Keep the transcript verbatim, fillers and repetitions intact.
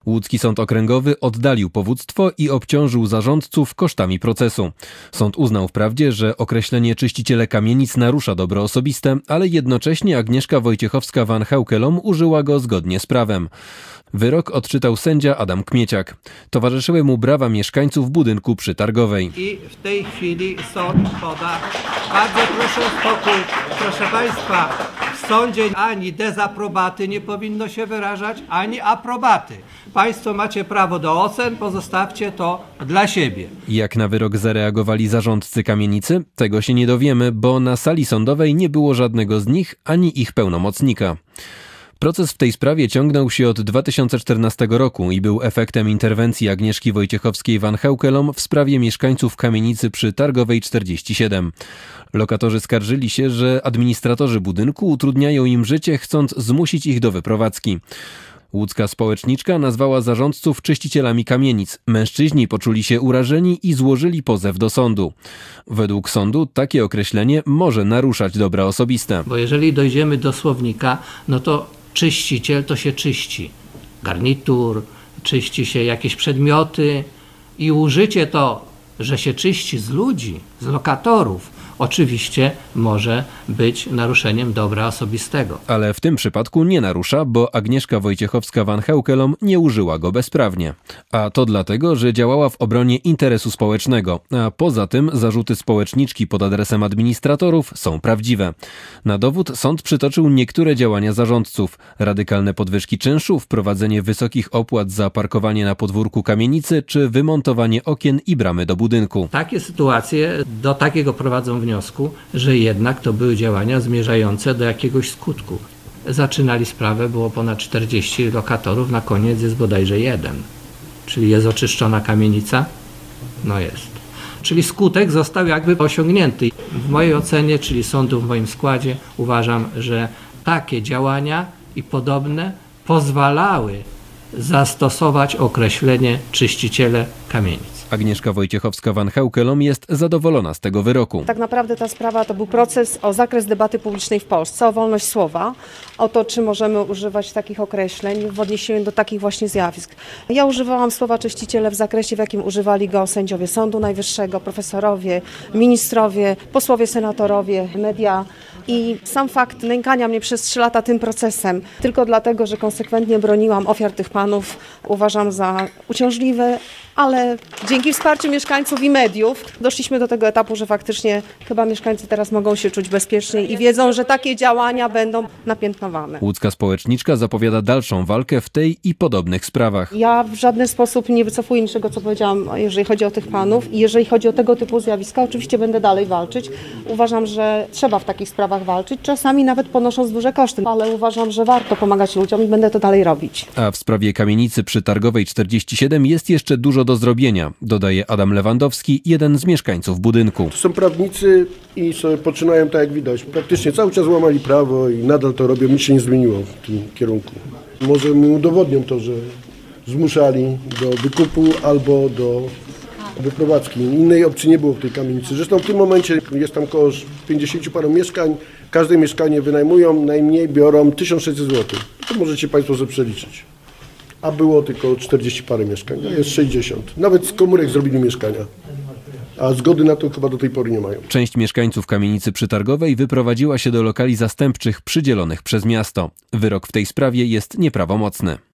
Łódzki Sąd Okręgowy oddalił powództwo i obciążył zarządców kosztami procesu. Sąd uznał wprawdzie, że określenie czyściciele kamienic narusza dobro osobiste, ale jednocześnie Agnieszka Wojciechowska-Van Heukelom użyła go zgodnie z prawem. Wyrok odczytał sędzia Adam Kmieciak. Towarzyszyły mu brawa mieszkańców budynku przy Targowej. I w tej chwili sąd poda. Bardzo proszę o spokój. Proszę Państwa, w sądzie ani dezaprobaty nie powinno się wyrażać, ani aprobaty. Państwo macie prawo do ocen, pozostawcie to dla siebie. Jak na wyrok zareagowali zarządcy kamienicy? Tego się nie dowiemy, bo na sali sądowej nie było żadnego z nich, ani ich pełnomocnika. Proces w tej sprawie ciągnął się od dwa tysiące czternastego roku i był efektem interwencji Agnieszki Wojciechowskiej-Van Heukelom w sprawie mieszkańców kamienicy przy Targowej czterdzieści siedem. Lokatorzy skarżyli się, że administratorzy budynku utrudniają im życie, chcąc zmusić ich do wyprowadzki. Łódzka społeczniczka nazwała zarządców czyścicielami kamienic. Mężczyźni poczuli się urażeni i złożyli pozew do sądu. Według sądu takie określenie może naruszać dobra osobiste. Bo jeżeli dojdziemy do słownika, no to czyściciel to się czyści garnitur, czyści się jakieś przedmioty i użycie to, że się czyści z ludzi, z lokatorów, oczywiście może być naruszeniem dobra osobistego. Ale w tym przypadku nie narusza, bo Agnieszka Wojciechowska-Van Heukelom nie użyła go bezprawnie. A to dlatego, że działała w obronie interesu społecznego. A poza tym zarzuty społeczniczki pod adresem administratorów są prawdziwe. Na dowód sąd przytoczył niektóre działania zarządców. Radykalne podwyżki czynszu, wprowadzenie wysokich opłat za parkowanie na podwórku kamienicy czy wymontowanie okien i bramy do budynku. Takie sytuacje do takiego prowadzą wniosku, że jednak to były działania zmierzające do jakiegoś skutku. Zaczynali sprawę, było ponad czterdzieści lokatorów, na koniec jest bodajże jeden. Czyli jest oczyszczona kamienica? No jest. Czyli skutek został jakby osiągnięty. W mojej ocenie, czyli sądu w moim składzie, uważam, że takie działania i podobne pozwalały zastosować określenie czyściciele kamienic. Agnieszka Wojciechowska-Van Heukelom jest zadowolona z tego wyroku. Tak naprawdę ta sprawa to był proces o zakres debaty publicznej w Polsce, o wolność słowa, o to, czy możemy używać takich określeń w odniesieniu do takich właśnie zjawisk. Ja używałam słowa czyściciele w zakresie, w jakim używali go sędziowie Sądu Najwyższego, profesorowie, ministrowie, posłowie, senatorowie, media. I sam fakt nękania mnie przez trzy lata tym procesem, tylko dlatego, że konsekwentnie broniłam ofiar tych panów, uważam za uciążliwe, ale dzięki wsparciu mieszkańców i mediów doszliśmy do tego etapu, że faktycznie chyba mieszkańcy teraz mogą się czuć bezpieczniej i wiedzą, że takie działania będą napiętnowane. Łódzka społeczniczka zapowiada dalszą walkę w tej i podobnych sprawach. Ja w żaden sposób nie wycofuję niczego, co powiedziałam, jeżeli chodzi o tych panów i jeżeli chodzi o tego typu zjawiska, oczywiście będę dalej walczyć. Uważam, że trzeba w takich sprawach walczyć, czasami nawet ponosząc duże koszty, ale uważam, że warto pomagać ludziom i będę to dalej robić. A w sprawie kamienicy przy Targowej czterdzieści siedem jest jeszcze dużo do zrobienia, dodaje Adam Lewandowski, jeden z mieszkańców budynku. To są prawnicy i sobie poczynają tak jak widać. Praktycznie cały czas łamali prawo i nadal to robią, nic się nie zmieniło w tym kierunku. Może mi udowodnią to, że zmuszali do wykupu albo do wyprowadzki. Innej opcji nie było w tej kamienicy. Zresztą w tym momencie jest tam około pięćdziesięciu paru mieszkań. Każde mieszkanie wynajmują, najmniej biorą tysiąc sześćset złotych. To możecie Państwo sobie przeliczyć. A było tylko czterdzieści parę mieszkań, no jest sześćdziesiąt. Nawet z komórek zrobili mieszkania, a zgody na to chyba do tej pory nie mają. Część mieszkańców kamienicy przy Targowej wyprowadziła się do lokali zastępczych przydzielonych przez miasto. Wyrok w tej sprawie jest nieprawomocny.